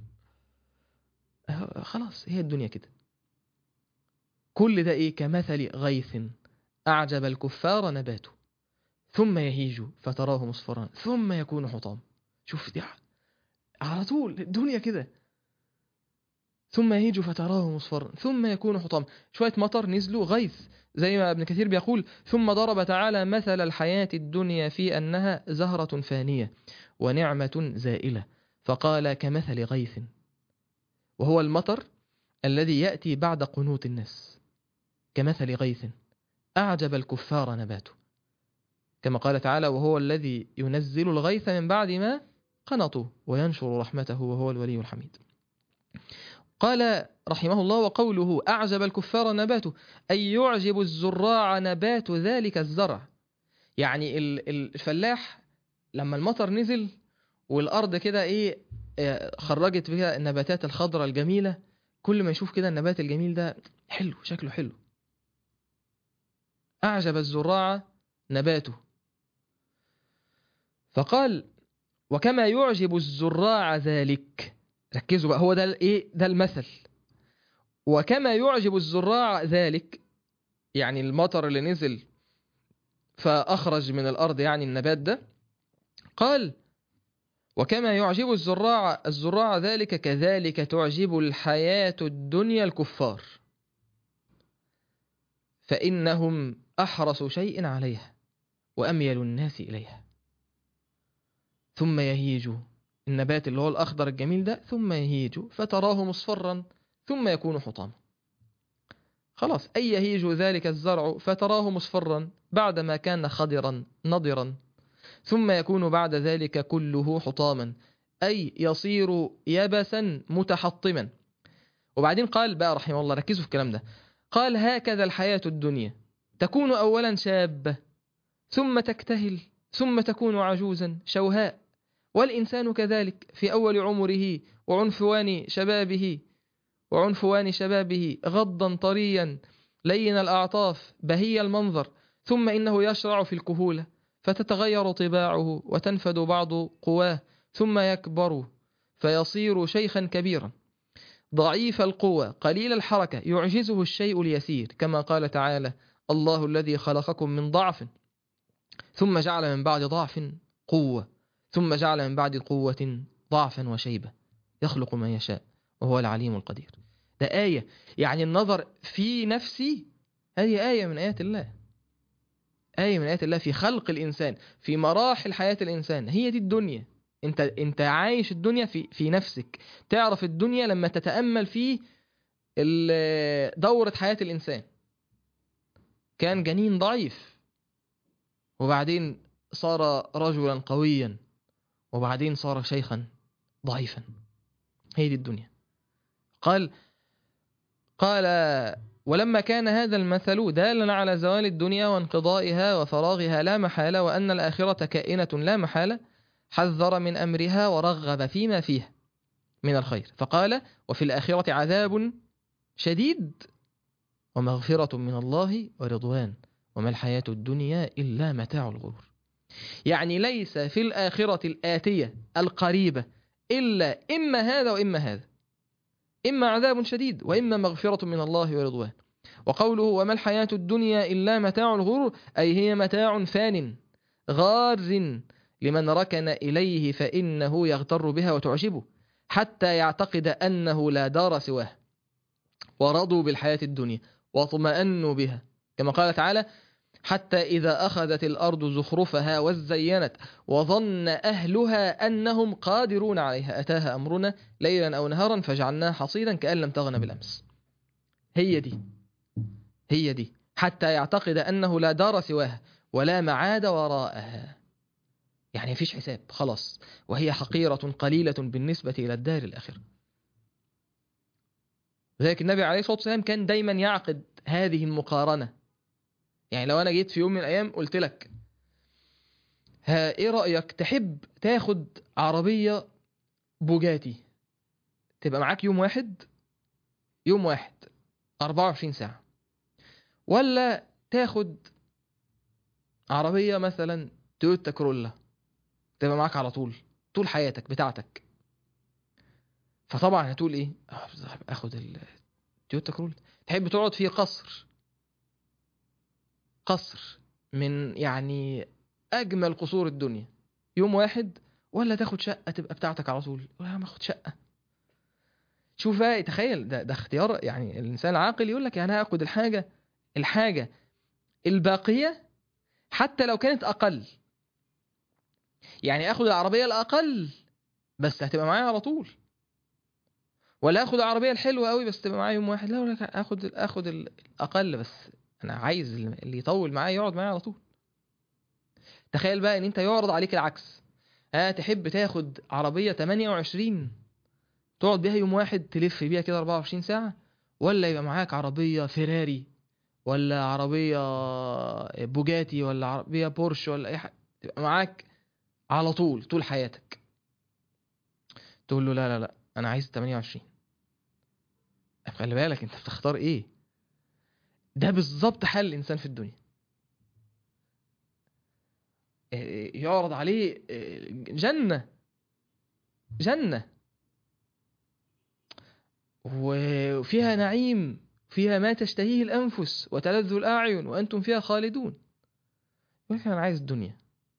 [SPEAKER 1] خلاص هي الدنيا كده. كل ده ايه؟ كمثل غيث أعجب الكفار نباته ثم يهيج فتراه مصفرا ثم يكون حطام. شوف دي على طول الدنيا كده. ثم يهيج فتراه مصفرا ثم يكون حطام. شوية مطر نزلوا غيث، زي ما ابن كثير بيقول: ثم ضرب تعالى مثل الحياة الدنيا في أنها زهرة فانية ونعمة زائلة، فقال كمثل غيث، وهو المطر الذي يأتي بعد قنوط الناس. كمثل غيث أعجب الكفار نباته، كما قال تعالى: وهو الذي ينزل الغيث من بعد ما قنطوا وينشر رحمته وهو الولي الحميد. قال رحمه الله: وقوله أعجب الكفار نباته أي يعجب الزراع نبات ذلك الزرع. يعني الفلاح لما المطر نزل والأرض كده إيه، خرجت بها النباتات الخضراء الجميلة، كل ما يشوف كده النبات الجميل ده حلو، شكله حلو. أعجب الزراع نباته. فقال: وكما يعجب الزراع ذلك. ركزوا بقى، هو ده الايه، ده المثل. وكما يعجب الزراع ذلك، يعني المطر اللي نزل فأخرج من الأرض يعني النبات ده. قال: وكما يعجب الزراع ذلك كذلك تعجب الحياة الدنيا الكفار، فإنهم أحرص شيء عليها وأميل الناس إليها. ثم يهيج النبات اللي هو الأخضر الجميل ده، ثم يهيج فتراه مصفرا ثم يكون حطاما. خلاص، أي يهيج ذلك الزرع فتراه مصفرا بعدما كان خضرا نضرا، ثم يكون بعد ذلك كله حطاما، أي يصير يبسا متحطما. وبعدين قال بقى رحمه الله، ركزوا في الكلام ده، قال: هكذا الحياة الدنيا تكون أولا شابة ثم تكتهل ثم تكون عجوزا شوهاء، والإنسان كذلك في أول عمره وعنفوان شبابه غضا طريا لين الأعطاف بهي المنظر، ثم إنه يشرع في الكهولة فتتغير طباعه وتنفد بعض قواه، ثم يكبر فيصير شيخا كبيرا ضعيف القوة قليل الحركة يعجزه الشيء اليسير، كما قال تعالى: الله الذي خلقكم من ضعف ثم جعل من بعد ضعف قوة ثم جعل من بعد قوة ضعفا وشيبة يخلق ما يشاء وهو العليم القدير. ده آية، يعني النظر في نفسي هذه آية من آيات الله، آية من آيات الله في خلق الإنسان، في مراحل حياة الإنسان. هي دي الدنيا. انت عايش الدنيا في نفسك. تعرف الدنيا لما تتأمل في دورة حياة الإنسان. كان جنين ضعيف، وبعدين صار رجلا قويا، وبعدين صار شيخا ضعيفا. هي دي الدنيا. قال: ولما كان هذا المثل دالا على زوال الدنيا وانقضائها وفراغها لا محالة، وأن الآخرة كائنة لا محالة، حذر من أمرها ورغب فيما فيها من الخير، فقال: وفي الآخرة عذاب شديد ومغفرة من الله ورضوان وما الحياة الدنيا إلا متاع الغرور. يعني ليس في الآخرة الآتية القريبة إلا إما هذا وإما هذا، إما عذاب شديد وإما مغفرة من الله ورضوان. وقوله: وما الحياة الدنيا إلا متاع الغرور، أي هي متاع فان غار لمن ركن إليه فإنه يغتر بها وتعجبه حتى يعتقد أنه لا دار سواه، ورضوا بالحياة الدنيا واطمأنوا بها، كما قال تعالى: حتى إذا أخذت الأرض زخرفها وزينت وظن أهلها أنهم قادرون عليها أتاها أمرنا ليلا أو نهارا فجعلناها حصيدا كأن لم تغن بالأمس. هي دي حتى يعتقد أنه لا دار سواها ولا معاد وراءها. يعني مفيش حساب خلاص، وهي حقيرة قليلة بالنسبة إلى الدار الآخرة. لذلك النبي عليه الصلاة والسلام كان دايما يعقد هذه المقارنة. يعني لو أنا جيت في يوم من الأيام قلت لك إيه رأيك تحب تاخد عربية بوجاتي تبقى معاك يوم واحد 24 ساعة، ولا تاخد عربية مثلا تويوتا كرولا تبقى معاك على طول حياتك بتاعتك؟ فطبعا هتقول ايه؟ اخد التويوتا كرولا. تحب تقعد في قصر من يعني اجمل قصور الدنيا يوم واحد، ولا تاخد شقة تبقى بتاعتك على طول؟ ولا ما اخد شقة. شوف بقى، تخيل ده اختيار. يعني الانسان العاقل يقول لك يعني هاخد الحاجة الباقية حتى لو كانت اقل. يعني اخد العربية الاقل بس هتبقى معايا على طول، ولا اخد العربية الحلوة قوي بس تبقى معايا يوم واحد؟ لا، ولا اخد الاقل بس انا عايز اللي يطول معايا يقعد معايا على طول. تخيل بقى ان انت يعرض عليك العكس. تحب تاخد عربية 28 تقعد بيها يوم واحد تلف بيها كده 24 ساعة، ولا يبقى معاك عربية فيراري ولا عربية بوجاتي ولا عربية بورش ولا اي حاجة تبقى معاك على طول حياتك؟ تقول له لا لا لا، انا عايز 28. خلي بالك انت بتختار ايه. ده بالظبط حال الانسان في الدنيا. يعرض عليه جنة وفيها نعيم، فيها ما تشتهيه الأنفس وتلذ الأعين وأنتم فيها خالدون، ولكن أنا عايز الدنيا.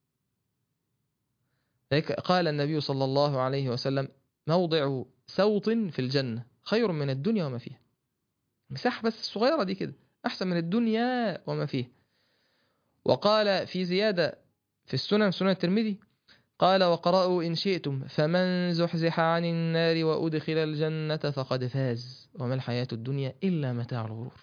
[SPEAKER 1] قال النبي صلى الله عليه وسلم: موضع سوط في الجنة خير من الدنيا وما فيها. مساحة بس الصغيرة دي كده أحسن من الدنيا وما فيها. وقال في زيادة في سنن الترمذي قال: وقرأوا إن شئتم فمن زحزح عن النار وأدخل الجنة فقد فاز وما الحياة الدنيا إلا متاع الغرور.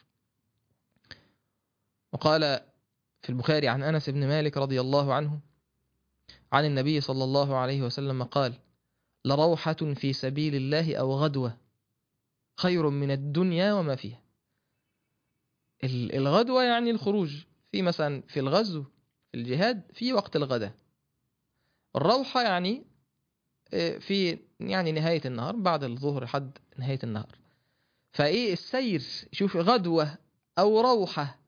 [SPEAKER 1] وقال في البخاري عن أنس بن مالك رضي الله عنه عن النبي صلى الله عليه وسلم قال: لروحة في سبيل الله أو غدوة خير من الدنيا وما فيها. الغدوة يعني الخروج في مثلا في الغزو في الجهاد في وقت الغداء. الروحة يعني في يعني نهاية النهار بعد الظهر لحد نهاية النهار. فإيه السير؟ شوف، غدوة أو روحة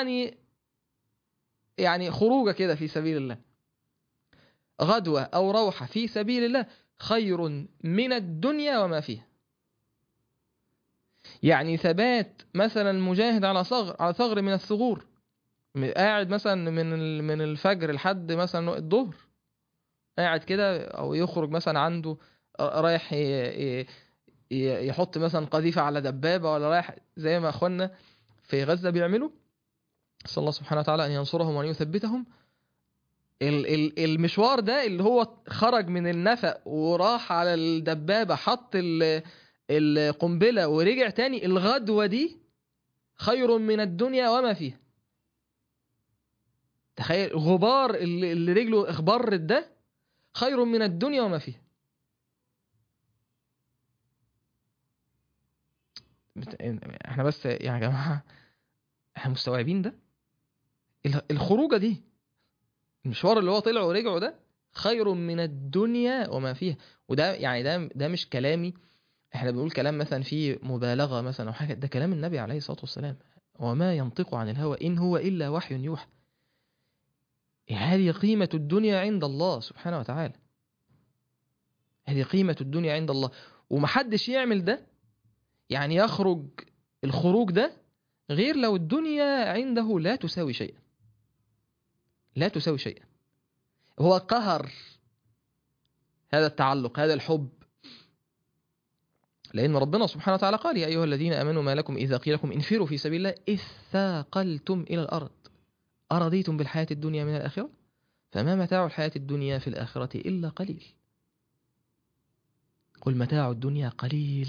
[SPEAKER 1] يعني خروجة كده في سبيل الله. غدوة أو روحة في سبيل الله خير من الدنيا وما فيها. يعني ثبات مثلا مجاهد على ثغر من الثغور، قاعد مثلا من الفجر لحد مثلا الظهر قاعد كده، او يخرج مثلا عنده رايح يحط مثلا قذيفة على دبابة، ولا رايح زي ما اخوانا في غزة بيعملوا. صلى الله سبحانه وتعالى ان ينصرهم وان يثبتهم. المشوار ده اللي هو خرج من النفق وراح على الدبابة حط القنبلة ورجع تاني، الغدوة دي خير من الدنيا وما فيها. تخيل غبار اللي رجله اخبرت ده خير من الدنيا وما فيها. احنا بس يا جماعة احنا مستوعبين ده؟ الخروجة دي، المشوار اللي هو طلعه ورجعه ده خير من الدنيا وما فيها. وده يعني ده مش كلامي. احنا بنقول كلام مثلا فيه مبالغة مثلا او حاجة، ده كلام النبي عليه الصلاة والسلام: وما ينطق عن الهوى إن هو إلا وحي يوحى. هذه قيمة الدنيا عند الله سبحانه وتعالى. هذه قيمة الدنيا عند الله، ومحدش يعمل ده. يعني يخرج الخروج ده غير لو الدنيا عنده لا تساوي شيئا، لا تساوي شيئا. هو قهر هذا التعلق، هذا الحب. لأن ربنا سبحانه وتعالى قال: يا أيها الذين آمنوا ما لكم إذا قيل لكم انفروا في سبيل الله إذ ثاقلتم إلى الأرض أرضيتم بالحياة الدنيا من الآخرة فما متاع الحياة الدنيا في الآخرة إلا قليل. قل متاع الدنيا قليل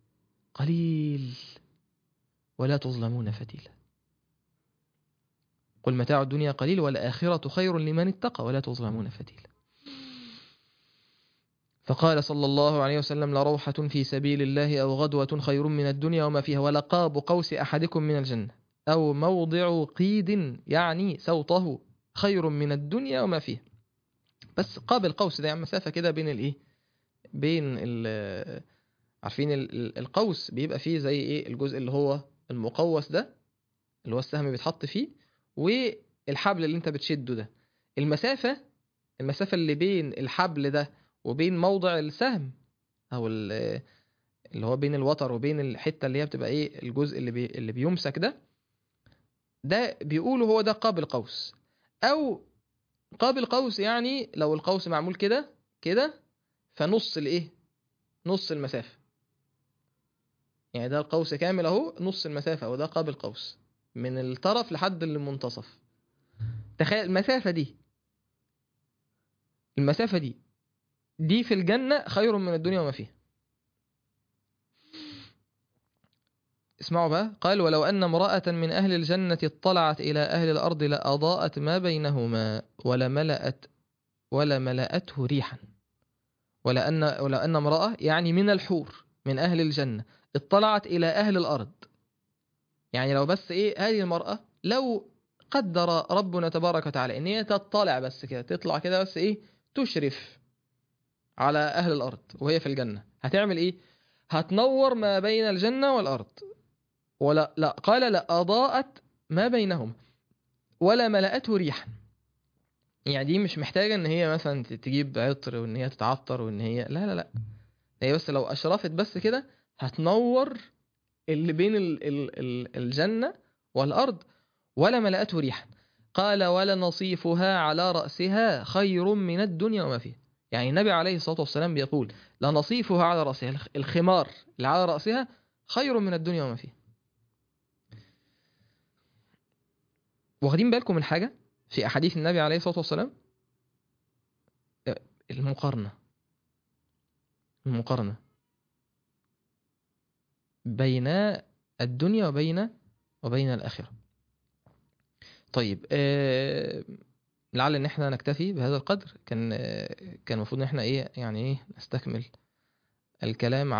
[SPEAKER 1] قليل ولا تظلمون فتيلا. قل متاع الدنيا قليل والآخرة خير لمن اتقى ولا تظلمون فتيلا. فقال صلى الله عليه وسلم لروحة في سبيل الله أو غدوة خير من الدنيا وما فيها ولقاب قوس أحدكم من الجنة أو موضع قيد يعني سوطه خير من الدنيا وما فيها. بس قاب القوس ده يعني مسافة كده بين الإيه، بين عارفين القوس بيبقى فيه زي إيه الجزء اللي هو المقوس ده اللي هو السهم بيتحط فيه، والحبل اللي انت بتشده ده. المسافة اللي بين الحبل ده وبين موضع السهم او اللي هو بين الوتر وبين الحتة اللي هي بتبقى ايه الجزء اللي بيمسك ده بيقولوا هو ده قاب القوس. او قاب القوس يعني لو القوس معمول كده فنص الايه، نص المسافة. يعني ده القوس كامل اهو نص المسافة، وده قاب القوس من الطرف لحد المنتصف. تخيل المسافة دي في الجنة خير من الدنيا وما فيها. اسمعوا بقى، قال ولو أن امرأة من أهل الجنة اطلعت إلى أهل الأرض لأضاءت ما بينهما ولملأته ريحا. ولأن امرأة يعني من الحور من أهل الجنة اطلعت إلى أهل الأرض، يعني لو بس إيه هذه المرأة لو قدر ربنا تبارك وتعالى إن هي تطلع بس كده، تطلع كده بس إيه تشرف على أهل الأرض وهي في الجنة، هتعمل إيه؟ هتنور ما بين الجنة والأرض. ولا لا قال لا أضاءت ما بينهم ولا ملأته ريحا. يعني دي مش محتاجة إن هي مثلا تجيب عطر وإن هي تتعطر وإن هي لا، هي بس لو أشرفت بس كده هتنور اللي بين الجنة والأرض. ولا ملأته ريحا. قال ولا نصيفها على رأسها خير من الدنيا وما فيها. يعني النبي عليه الصلاة والسلام بيقول لنصيفها على رأسها، الخمار اللي على رأسها خير من الدنيا وما فيها. واخدين بالكم من حاجة في أحاديث النبي عليه الصلاة والسلام؟ المقارنة بين الدنيا وبين الآخرة. طيب لعل ان احنا نكتفي بهذا القدر. كان المفروض ان احنا ايه يعني ايه نستكمل الكلام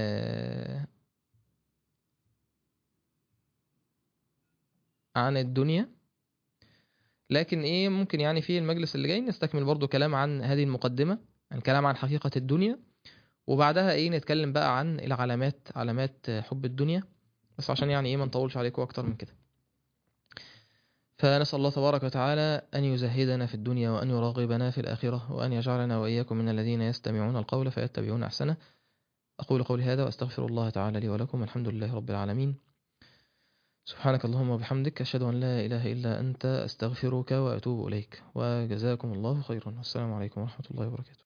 [SPEAKER 1] عن الدنيا، لكن ايه ممكن يعني في المجلس اللي جاي نستكمل برضو كلام عن هذه المقدمة، عن كلام عن حقيقة الدنيا، وبعدها ايه نتكلم بقى عن العلامات، علامات حب الدنيا، بس عشان يعني ايه ما نطولش عليكم اكتر من كده. فنسأل الله تبارك وتعالى أن يزهدنا في الدنيا وأن يراغبنا في الآخرة وأن يجعلنا وإياكم من الذين يستمعون القول فيتبعون أحسنه. أقول قولي هذا وأستغفر الله تعالى لي ولكم. الحمد لله رب العالمين. سبحانك اللهم وبحمدك أشهد أن لا إله إلا أنت أستغفرك وأتوب إليك، وجزاكم الله خيرا. والسلام عليكم ورحمة الله وبركاته.